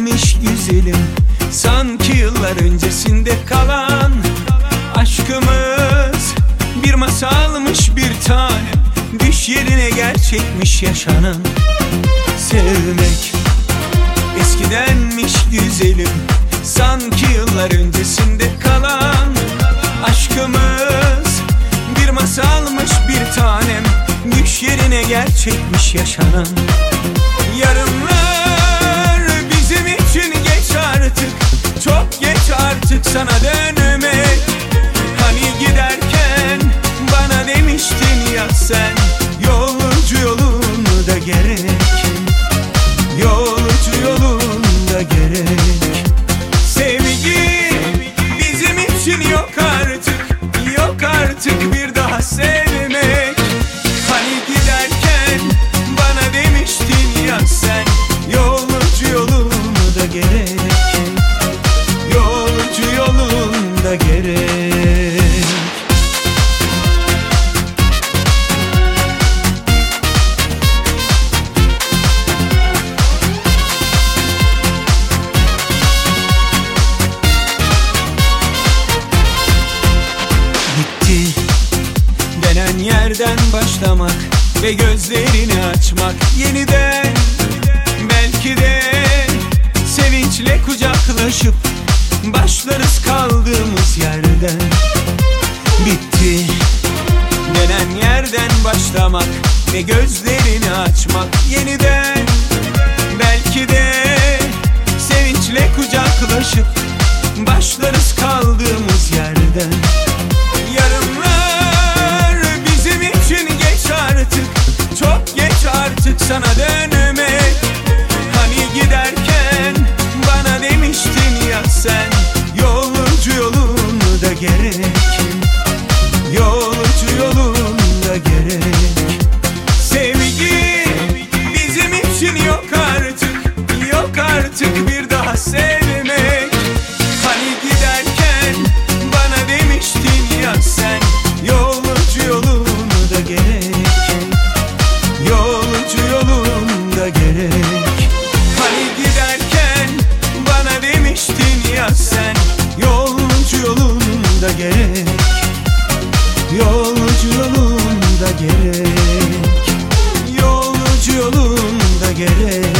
gidermiş güzelim. Sanki yıllar öncesinde kalan aşkımız bir masalmış bir tanem. Düş yerine gerçekmiş yaşanan. Sevmek eskidenmiş güzelim. Sanki yıllar öncesinde kalan aşkımız bir masalmış bir tanem. Düş yerine gerçekmiş yaşanan. Yarınlar bizim için geç artık, çok geç artık sana dönmek. Hani giderken bana demiştin ya sen, yolcu yolunda gerek, yolcu yolunda gerek. Sevgi bizim için yok artık, yok artık bir daha sevmek. Hani giderken bana demiştin ya sen, yolcu yolunda gerek, yolcu yolunda gerek. Bitti denen yerden başlamak ve gözlerini açmak yeniden. Belki de sevinçle kucaklaşıp başlarız kaldığımız yerden. Bitti denen yerden başlamak ve gözlerini açmak yeniden. Belki de sevinçle kucaklaşıp başlarız kaldığımız yerden. Yarınlar bizim için geç artık, çok geç artık sana dönmek. Hani giderken bana demiştin ya sen, yolcu yolunda gerek, yolcu yolunda gerek. Sevgi bizim için yok artık, yok artık bir daha sevmek. Hani giderken bana demiştin ya sen, yolcu yolunda gerek, yolcu yolunda gerek. Hani giderken bana demiştin ya sen, yolcu yolunda gerek, yolcu yolunda gerek, yolcu yolunda gerek.